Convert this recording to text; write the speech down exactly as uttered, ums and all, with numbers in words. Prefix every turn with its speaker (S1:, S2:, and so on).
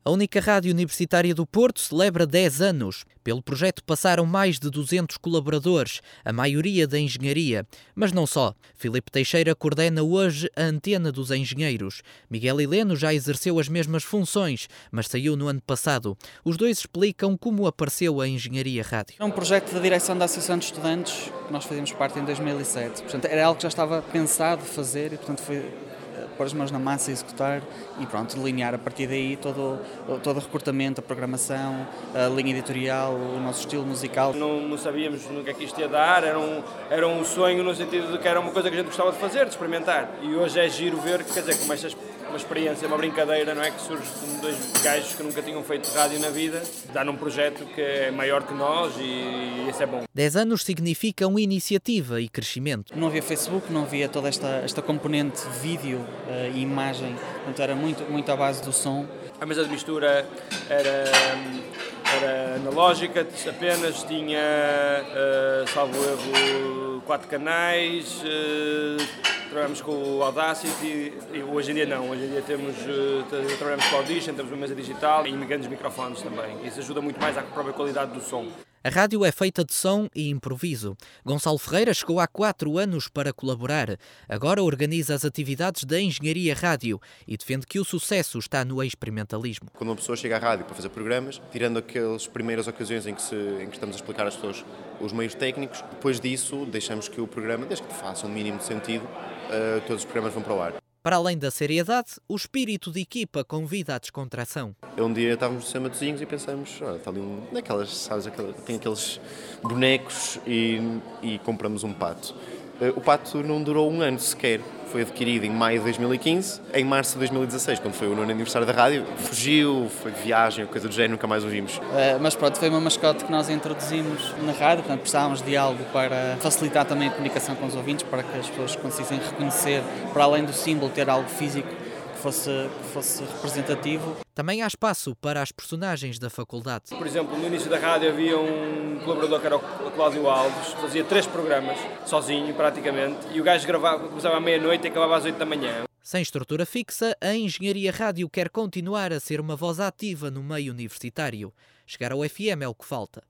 S1: A única rádio universitária do Porto celebra dez anos. Pelo projeto passaram mais de duzentos colaboradores, a maioria da engenharia. Mas não só. Filipe Teixeira coordena hoje a Antena dos Engenheiros. Miguel Heleno já exerceu as mesmas funções, mas saiu no ano passado. Os dois explicam como apareceu a Engenharia Rádio.
S2: É um projeto da direção da Associação de Estudantes, que nós fazíamos parte em dois mil e sete. Portanto, era algo que já estava pensado fazer e, portanto, foi pôr as mãos na massa e executar e pronto, delinear a partir daí todo, todo o recrutamento, a programação, a linha editorial, o nosso estilo musical.
S3: Não, não sabíamos no que é que isto ia dar, era um, era um sonho no sentido de que era uma coisa que a gente gostava de fazer, de experimentar. E hoje é giro ver, quer dizer, como esta uma experiência, uma brincadeira, não é? Que surge de dois gajos que nunca tinham feito rádio na vida, dar num projeto que é maior que nós e isso é bom.
S1: Dez anos significam iniciativa e crescimento.
S2: Não havia Facebook, não havia toda esta, esta componente vídeo uh, e imagem, portanto era muito, muito à base do som.
S3: A mesa de mistura era, era analógica, apenas tinha, uh, salvo erro, quatro canais, uh, trabalhamos com o Audacity, e hoje em dia não, hoje em dia temos, uh, trabalhamos com o Audition, temos uma mesa digital e grandes microfones também. Isso ajuda muito mais à própria qualidade do som.
S1: A rádio é feita de som e improviso. Gonçalo Ferreira chegou há quatro anos para colaborar. Agora organiza as atividades da Engenharia Rádio e defende que o sucesso está no experimentalismo.
S4: Quando uma pessoa chega à rádio para fazer programas, tirando aquelas primeiras ocasiões em que, se, em que estamos a explicar às pessoas os meios técnicos, depois disso deixamos que o programa, desde que faça um mínimo de sentido, uh, todos os programas vão para o ar.
S1: Para além da seriedade, o espírito de equipa convida à descontração.
S4: Um dia estávamos no São Matosinhos e pensamos, olha, está ali um, naquelas, sabes, aquelas, tem aqueles bonecos e, e compramos um pato. O pato não durou um ano sequer, foi adquirido em maio de dois mil e quinze, em março de dois mil e dezasseis, quando foi o nono aniversário da rádio, fugiu, foi de viagem, coisa do género, nunca mais o vimos.
S2: Uh, mas pronto, foi uma mascote que nós introduzimos na rádio, portanto precisávamos de algo para facilitar também a comunicação com os ouvintes, para que as pessoas conseguissem reconhecer, para além do símbolo, ter algo físico que fosse, que fosse representativo.
S1: Também há espaço para as personagens da faculdade.
S3: Por exemplo, no início da rádio havia um colaborador que era o Cláudio Alves, fazia três programas, sozinho praticamente, e o gajo gravava, começava à meia-noite e acabava às oito da manhã.
S1: Sem estrutura fixa, a Engenharia Rádio quer continuar a ser uma voz ativa no meio universitário. Chegar ao F M é o que falta.